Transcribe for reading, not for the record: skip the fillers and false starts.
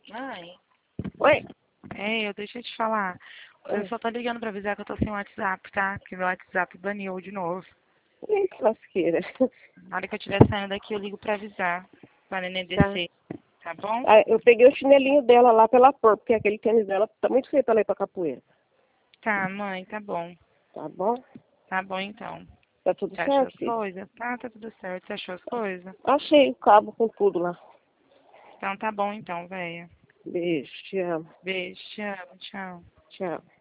Mãe, Oi? eu deixa eu te falar. Eu Oi. só tô ligando pra avisar que eu tô sem WhatsApp, tá? Que meu WhatsApp baneou de novo. Eita, lasqueira. Na hora que eu estiver saindo daqui, eu ligo pra avisar. Pra neném Tá. descer, tá bom? Ah, eu peguei o chinelinho dela lá pra ela pôr, porque aquele tênis dela tá muito feio pra ela ir pra capoeira. Tá, mãe, tá bom. Tá bom? Tá bom então. Tá tudo Você achou certo, as filho? coisas? Tá tudo certo. Você achou as coisas? Achei o cabo com tudo lá. Então tá bom então, velho. Beijo, te amo. Beijo, te amo, tchau. Tchau.